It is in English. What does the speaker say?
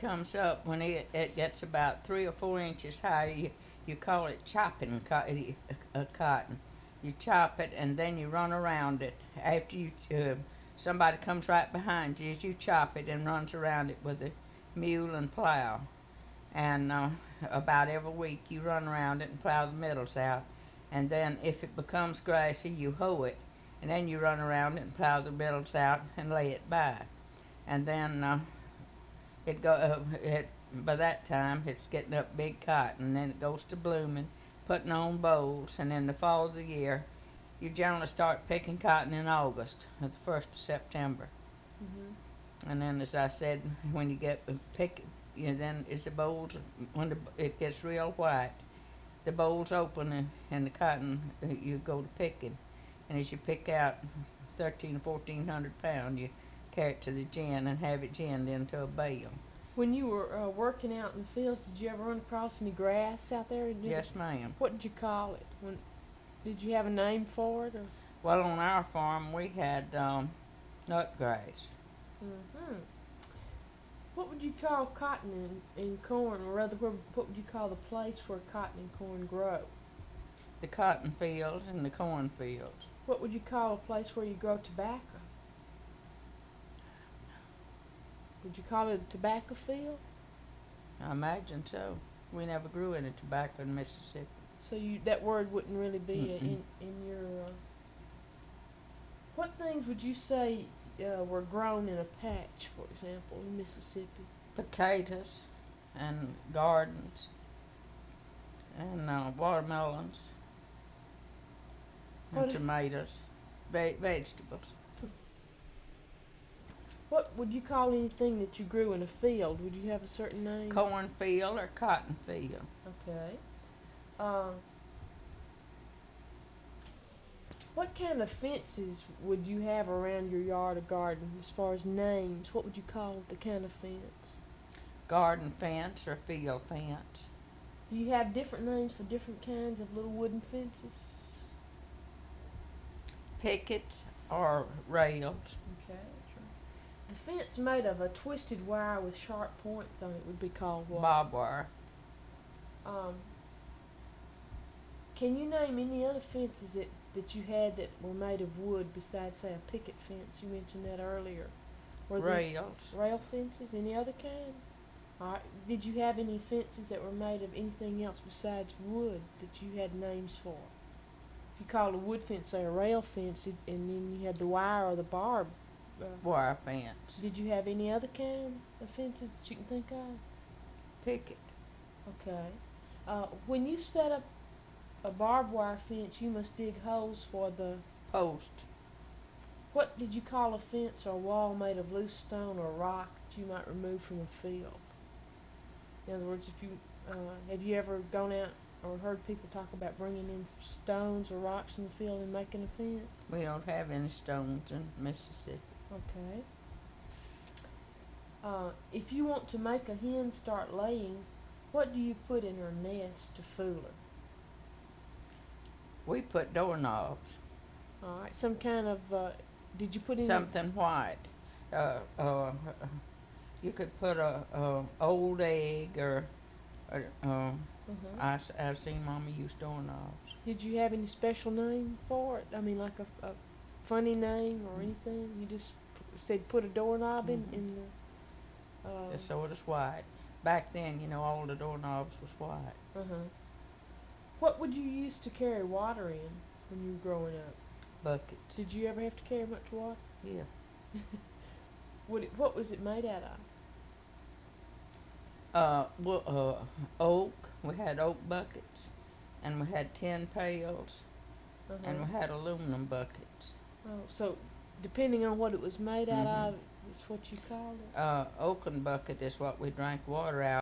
comes up, when it gets about 3 or 4 inches high, you call it chopping cotton. You chop it and then you run around it. After somebody comes right behind you, as you chop it and runs around it with a mule and plow. And about every week you run around it and plow the middles out. And then if it becomes grassy, you hoe it, and then you run around it and plow the middles out and lay it by. And then by that time it's getting up big cotton, and then it goes to blooming, putting on bolls, and in the fall of the year, you generally start picking cotton in August, at the 1st of September. And then, as I said, when you get pick, then it's the bolls, when it gets real white, the bolls open and the cotton, you go to picking. And as you pick out 1,300 or 1,400 pounds, you carry it to the gin and have it ginned into a bale. When you were working out in the fields, did you ever run across any grass out there? Yes, ma'am. What did you call it? Did you have a name for it? Or? Well, on our farm we had nut grass. What would you call cotton and corn, or rather, what would you call the place where cotton and corn grow? The cotton fields and the corn fields. What would you call a place where you grow tobacco? Would you call it a tobacco field? I imagine so. We never grew any tobacco in Mississippi. So that word wouldn't really be in your... What things would you say were grown in a patch, for example, in Mississippi? Potatoes and gardens and watermelons and tomatoes, vegetables. What would you call anything that you grew in a field? Would you have a certain name? Cornfield or cotton field. Okay. What kind of fences would you have around your yard or garden as far as names? What would you call the kind of fence? Garden fence or field fence. Do you have different names for different kinds of little wooden fences? Pickets or rails. Okay, that's right. The fence made of a twisted wire with sharp points on it would be called what? Barbed wire. Can you name any other fences that you had that were made of wood besides, say, a picket fence? You mentioned that earlier. Rails. Rail fences? Any other kind? All right. Did you have any fences that were made of anything else besides wood that you had names for? If you called a wood fence, say, a rail fence, and then you had the wire or the barb. Wire fence. Did you have any other kind of fences that you can think of? Picket. Okay. When you set up a barbed wire fence, you must dig holes for the post. What did you call a fence or a wall made of loose stone or rock that you might remove from a field? In other words, if you have you ever gone out or heard people talk about bringing in stones or rocks in the field and making a fence? We don't have any stones in Mississippi. Okay. If you want to make a hen start laying, what do you put in her nest to fool her? We put doorknobs. All right. Some kind of, did you put in... Something white. You could put a old egg or I've seen Mama use doorknobs. Did you have any special name for it? I mean, like a funny name or anything? You just said put a doorknob in the... Just so it was white. Back then, all the doorknobs was white. What would you use to carry water in when you were growing up? Buckets. Did you ever have to carry much water? Yeah. What was it made out of? Oak. We had oak buckets, and we had tin pails, and we had aluminum buckets. Oh, so depending on what it was made out of, is what you called it? Oaken bucket is what we drank water out.